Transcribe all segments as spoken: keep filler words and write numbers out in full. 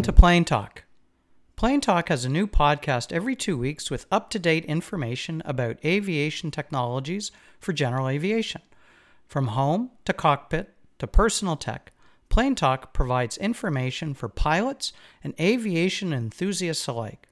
to Plane Talk. Plane Talk has a new podcast every two weeks with up-to-date information about aviation technologies for general aviation. From home to cockpit to personal tech, Plane Talk provides information for pilots and aviation enthusiasts alike.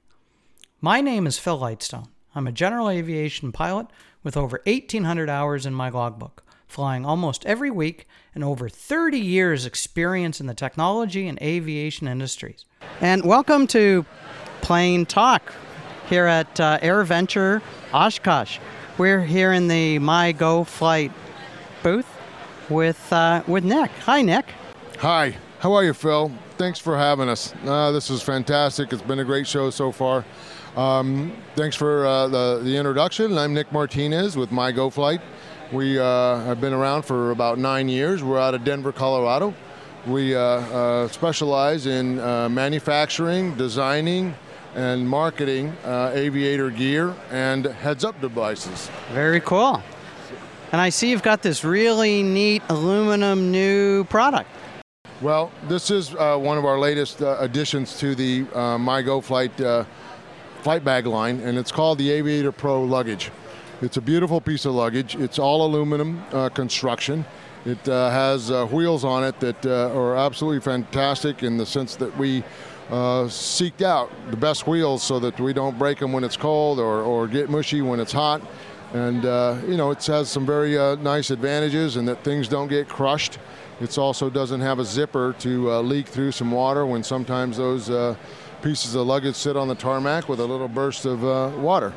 My name is Phil Lightstone. I'm a general aviation pilot with over eighteen hundred hours in my logbook, flying almost every week and over thirty years experience in the technology and aviation industries. And welcome to Plane Talk here at uh, AirVenture Oshkosh. We're here in the MyGoFlight booth with uh, with Nick. Hi, Nick. Hi. How are you, Phil? Thanks for having us. Uh, this is fantastic. It's been a great show so far. Um, thanks for uh, the, the introduction. I'm Nick Martinez with MyGoFlight. We uh, have been around for about nine years. We're out of Denver, Colorado. We uh, uh, specialize in uh, manufacturing, designing, and marketing uh, aviator gear and heads-up devices. Very cool. And I see you've got this really neat aluminum new product. Well, this is uh, one of our latest uh, additions to the uh, MyGoFlight uh, flight bag line, and it's called the Aviator Pro Luggage. It's a beautiful piece of luggage. It's all aluminum uh, construction. It uh, has uh, wheels on it that uh, are absolutely fantastic in the sense that we uh, seeked out the best wheels so that we don't break them when it's cold or, or get mushy when it's hot. And, uh, you know, it has some very uh, nice advantages in that things don't get crushed. It also doesn't have a zipper to uh, leak through some water when sometimes those uh, pieces of luggage sit on the tarmac with a little burst of uh, water.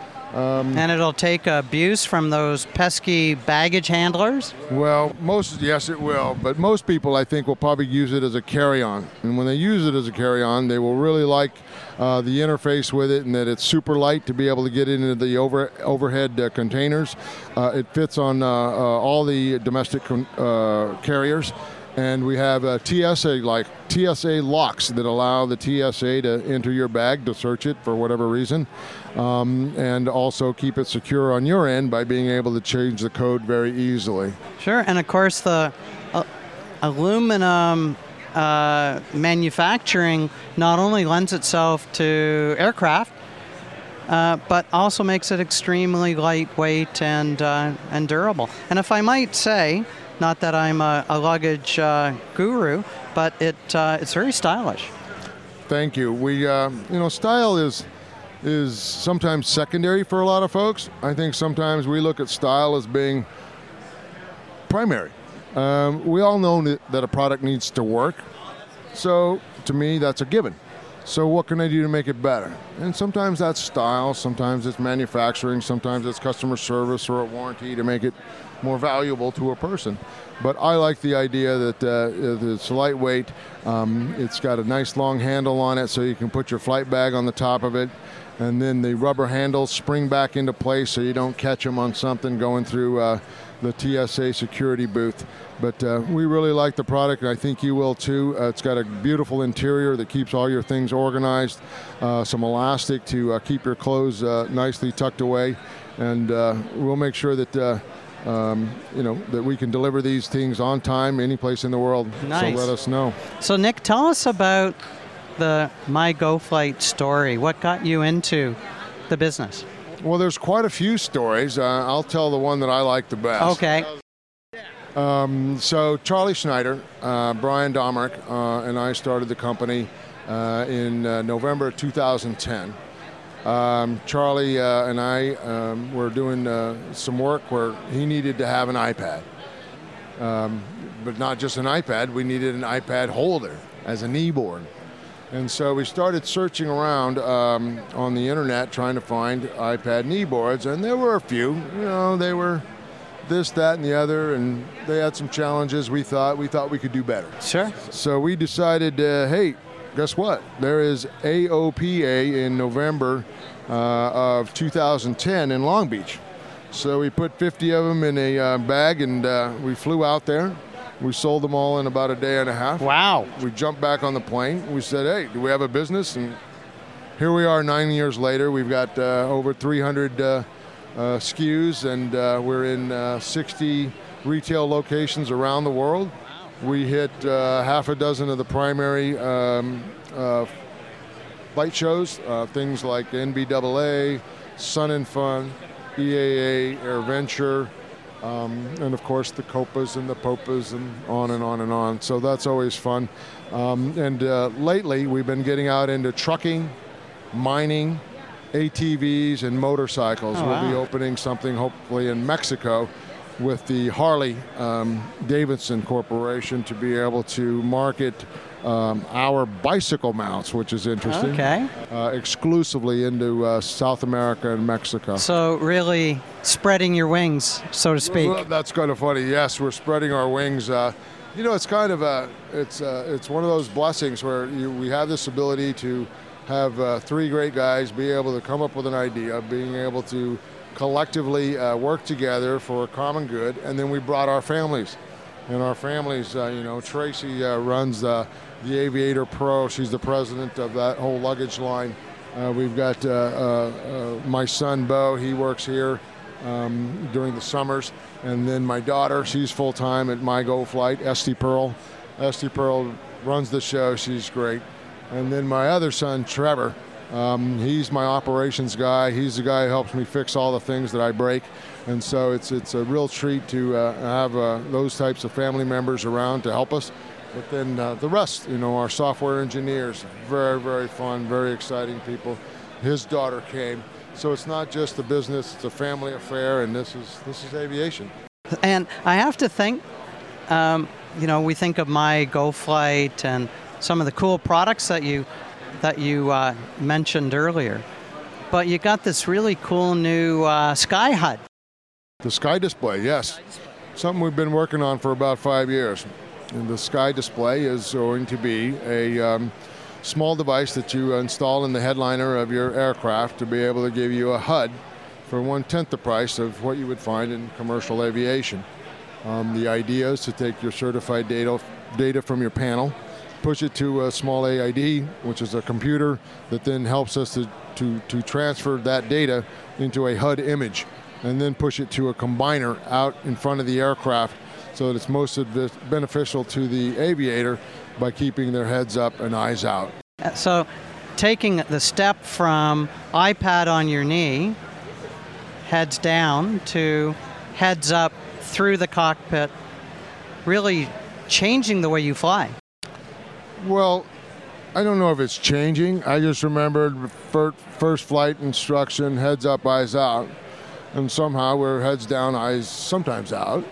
Um, and it'll take abuse from those pesky baggage handlers? Well, most, yes, it will. But most people, I think, will probably use it as a carry-on. And when they use it as a carry-on, they will really like uh, the interface with it and that it's super light to be able to get into the over, overhead uh, containers. Uh, it fits on uh, uh, all the domestic con- uh, carriers. And we have uh, T S A like T S A locks that allow the T S A to enter your bag to search it for whatever reason, um, and also keep it secure on your end by being able to change the code very easily. Sure, and of course the uh, aluminum uh, manufacturing not only lends itself to aircraft, uh, but also makes it extremely lightweight and uh, and durable. And if I might say, not that I'm a, a luggage uh, guru, but it uh, it's very stylish. Thank you. We, uh, you know, style is is sometimes secondary for a lot of folks. I think sometimes we look at style as being primary. Um, we all know that, that a product needs to work. So to me, that's a given. So what can I do to make it better? And sometimes that's style, sometimes it's manufacturing, sometimes it's customer service or a warranty to make it more valuable to a person. But I like the idea that uh, it's lightweight. Um, it's got a nice long handle on it so you can put your flight bag on the top of it. And then the rubber handles spring back into place so you don't catch them on something going through uh, the T S A security booth. But uh, we really like the product, and I think you will too. Uh, it's got a beautiful interior that keeps all your things organized, uh, some elastic to uh, keep your clothes uh, nicely tucked away, and uh, we'll make sure that uh, um, you know that we can deliver these things on time any place in the world. Nice. So let us know. So Nick, tell us about the MyGoFlight story. What got you into the business? Well, there's quite a few stories. Uh, I'll tell the one that I like the best. Okay. Um, so Charlie Schneider, uh, Brian Domerick, uh, and I started the company uh, in uh, November two thousand ten. Um, Charlie uh, and I um, were doing uh, some work where he needed to have an iPad. Um, but not just an iPad, we needed an iPad holder as a kneeboard. And so we started searching around um, on the internet trying to find iPad kneeboards, and there were a few. You know, they were this, that, and the other, and they had some challenges. We thought we thought we could do better. Sure. So we decided, uh, hey, guess what? There is A O P A in November uh, of two thousand ten in Long Beach. So we put fifty of them in a uh, bag, and uh, we flew out there. We sold them all in about a day and a half. Wow. We jumped back on the plane. We said, hey, do we have a business? And here we are nine years later. We've got uh, over three hundred uh, uh, S K Us, and uh, we're in uh, sixty retail locations around the world. We hit uh, half a dozen of the primary um, uh, flight shows, uh, things like N B A A, Sun and Fun, E A A, AirVenture, um, and of course the COPAs and the POPAs and on and on and on. So that's always fun. Um, and uh, lately we've been getting out into trucking, mining, A T Vs, and motorcycles. Oh, we'll wow. be opening something hopefully in Mexico with the Harley um, Davidson Corporation to be able to market um, our bicycle mounts, which is interesting. Okay. Uh, exclusively into uh, South America and Mexico. So really spreading your wings, so to speak. Well, that's kind of funny. Yes, we're spreading our wings. Uh, you know, it's kind of a, it's uh, it's one of those blessings where you, we have this ability to have uh, three great guys be able to come up with an idea, being able to collectively uh, work together for a common good, and then we brought our families. And our families, uh, you know, Tracy uh, runs uh, the Aviator Pro. She's the president of that whole luggage line. Uh, we've got uh, uh, uh, my son, Bo. He works here um, during the summers. And then my daughter, she's full-time at MyGoFlight, Esty Pearl. Esty Pearl runs the show. She's great. And then my other son, Trevor, um, he's my operations guy. He's the guy who helps me fix all the things that I break. And so it's it's a real treat to uh, have uh, those types of family members around to help us. But then uh, the rest, you know, our software engineers, very, very fun, very exciting people. His daughter came. So it's not just the business, it's a family affair, and this is this is aviation. And I have to think, um, you know, we think of MyGoFlight and some of the cool products that you that you uh, mentioned earlier. But you got this really cool new uh, Sky H U D. The Sky Display, yes. Something we've been working on for about five years. And the Sky Display is going to be a um, small device that you install in the headliner of your aircraft to be able to give you a H U D for one-tenth the price of what you would find in commercial aviation. Um, the idea is to take your certified data, data from your panel, push it to a small A I D, which is a computer that then helps us to, to, to transfer that data into a H U D image, and then push it to a combiner out in front of the aircraft so that it's most beneficial to the aviator by keeping their heads up and eyes out. So taking the step from iPad on your knee, heads down, to heads up through the cockpit, really changing the way you fly. Well, I don't know if it's changing. I just remembered fir- first flight instruction, heads up, eyes out. And somehow we're heads down, eyes sometimes out,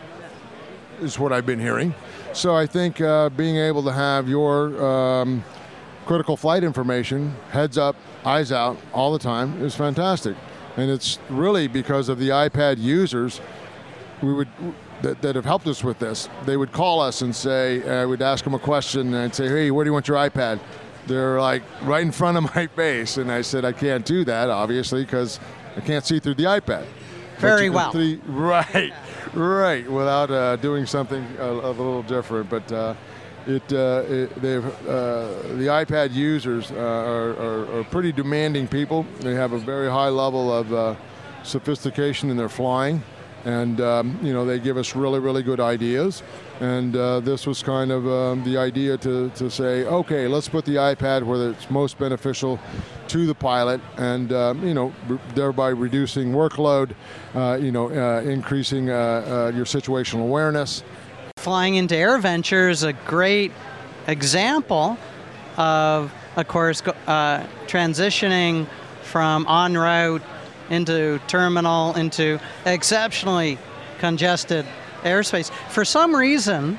is what I've been hearing. So I think uh, being able to have your um, critical flight information, heads up, eyes out, all the time is fantastic. And it's really because of the iPad users we would that, that have helped us with this. They would call us and say, I would ask them a question, and I'd say, hey, where do you want your iPad? They're like right in front of my face. And I said, I can't do that, obviously, because I can't see through the iPad. Very well. Three, right, right, without uh, doing something a, a little different. But uh, it, uh, it they've, uh, the iPad users uh, are, are, are pretty demanding people. They have a very high level of uh, sophistication in their flying. And, um, you know, they give us really, really good ideas. And uh, this was kind of um, the idea to, to say, okay, let's put the iPad where it's most beneficial to the pilot and, um, you know, re- thereby reducing workload, uh, you know, uh, increasing uh, uh, your situational awareness. Flying into AirVenture is a great example of, of course, uh, transitioning from en route into terminal, into exceptionally congested airspace. For some reason,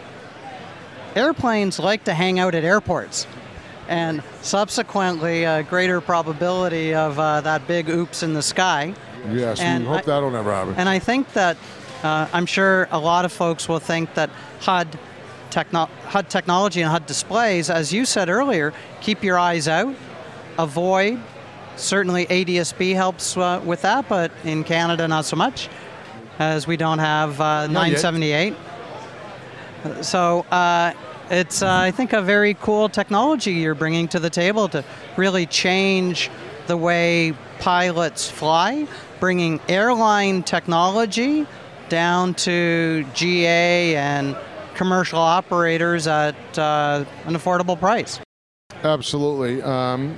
airplanes like to hang out at airports, and subsequently a greater probability of uh, that big oops in the sky. Yes, and we hope I, that'll never happen. And I think that, uh, I'm sure a lot of folks will think that H U D, techno- H U D technology and H U D displays, as you said earlier, keep your eyes out, avoid. Certainly A D S B helps uh, with that, but in Canada not so much, as we don't have uh, nine seventy-eight. So uh, it's, uh, I think, a very cool technology you're bringing to the table to really change the way pilots fly, bringing airline technology down to G A and commercial operators at uh, an affordable price. Absolutely. Um,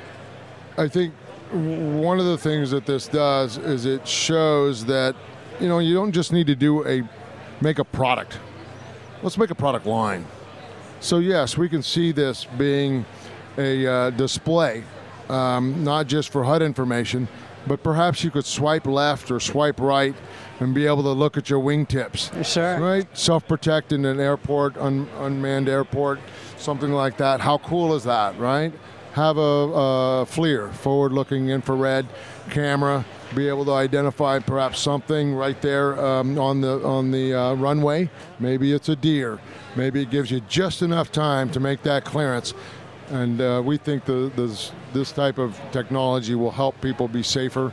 I think one of the things that this does is it shows that, you know, you don't just need to do a, make a product. Let's make a product line. So yes, we can see this being a uh, display, um, not just for H U D information, but perhaps you could swipe left or swipe right and be able to look at your wingtips. Sure. Right? Self-protect in an airport, un- unmanned airport, something like that. How cool is that, right? Have a, a FLIR, forward-looking infrared camera, be able to identify perhaps something right there um, on the on the uh, runway. Maybe it's a deer. Maybe it gives you just enough time to make that clearance. And uh, we think the, this, this type of technology will help people be safer.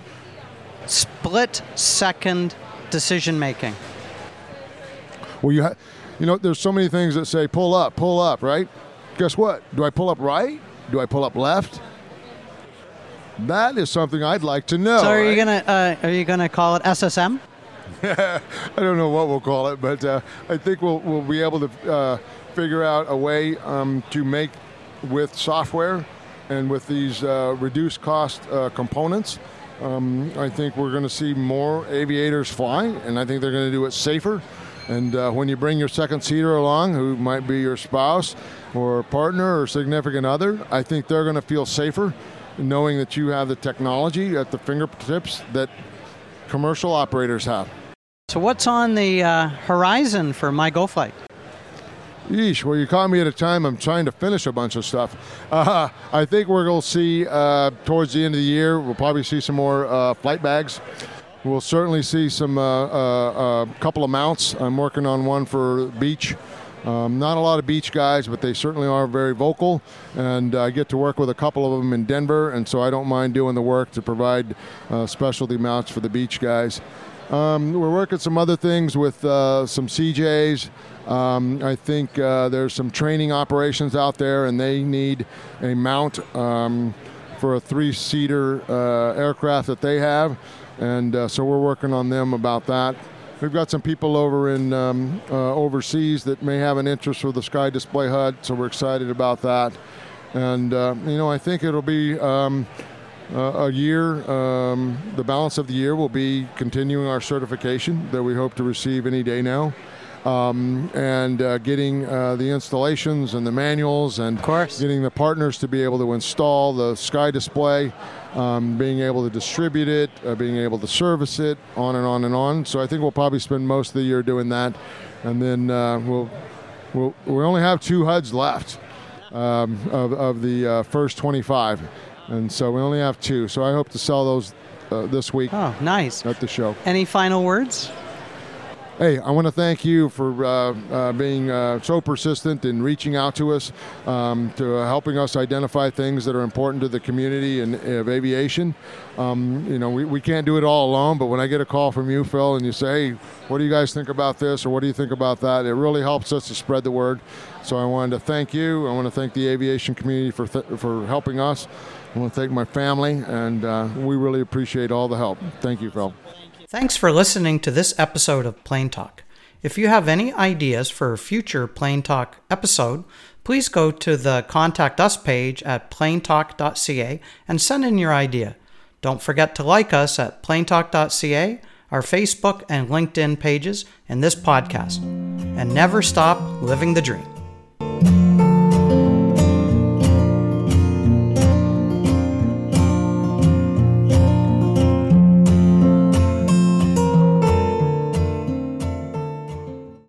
Split-second decision-making. Well, you, ha- you know, there's so many things that say pull up, pull up, right? Guess what? Do I pull up right? Do I pull up left? That is something I'd like to know. So are right? you gonna uh, are you gonna call it S S M? I don't know what we'll call it, but uh, I think we'll we'll be able to uh, figure out a way um, to make with software and with these uh, reduced cost uh, components. Um, I think we're going to see more aviators fly, and I think they're going to do it safer. And uh, when you bring your second seater along, who might be your spouse or partner or significant other, I think they're going to feel safer knowing that you have the technology at the fingertips that commercial operators have. So what's on the uh, horizon for MyGoFlight? Yeesh, well, you caught me at a time I'm trying to finish a bunch of stuff. Uh, I think we're going to see, uh, towards the end of the year, we'll probably see some more uh, flight bags. We'll certainly see some, a uh, uh, uh, couple of mounts. I'm working on one for beach. Um, not a lot of beach guys, but they certainly are very vocal. And I get to work with a couple of them in Denver, and so I don't mind doing the work to provide uh, specialty mounts for the beach guys. Um, we're working some other things with uh, some C Js. Um, I think uh, there's some training operations out there, and they need a mount um, for a three-seater uh, aircraft that they have. And uh, so we're working on them about that. We've got some people over in um, uh, overseas that may have an interest for the Sky Display H U D, so we're excited about that. And, uh, you know, I think it'll be um, uh, a year, um, the balance of the year will be continuing our certification that we hope to receive any day now. Um, and uh, getting uh, the installations and the manuals and of course. Getting the partners to be able to install the Sky Display, um, being able to distribute it, uh, being able to service it, on and on and on. So I think we'll probably spend most of the year doing that. And then uh, we'll, we'll, we only have two H U Ds left um, of, of the uh, first twenty-five. And so we only have two. So I hope to sell those uh, this week. Oh, nice. At the show. Any final words? Hey, I want to thank you for uh, uh, being uh, so persistent in reaching out to us, um, to uh, helping us identify things that are important to the community and of aviation. Um, you know, we, we can't do it all alone, but when I get a call from you, Phil, and you say, hey, what do you guys think about this, or what do you think about that, it really helps us to spread the word. So I wanted to thank you. I want to thank the aviation community for th- for helping us. I want to thank my family, and uh, we really appreciate all the help. Thank you, Phil. Thanks for listening to this episode of Plane Talk. If you have any ideas for a future Plane Talk episode, please go to the Contact Us page at planetalk dot c a and send in your idea. Don't forget to like us at planetalk dot c a, our Facebook and LinkedIn pages, and this podcast. And never stop living the dream.